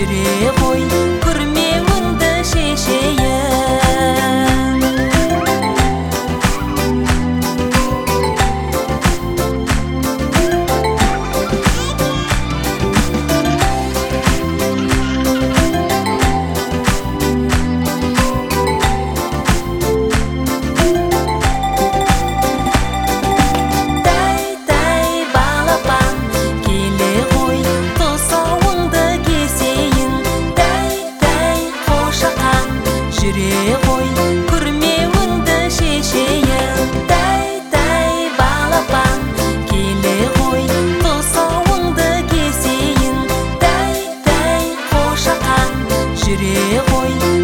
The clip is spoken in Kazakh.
жүре ғой, күрмеуіңді шешейін. Тәй-тәй балапан, келе ғой, тұсауыңды кесейін. Тәй-тәй қошақан, жүре ғой, күрмеуіңді шешейін. Тәй-тәй балапан, келе ғой, тұсауыңды кесейін. Тәй-тәй қошақан, жүре ғой,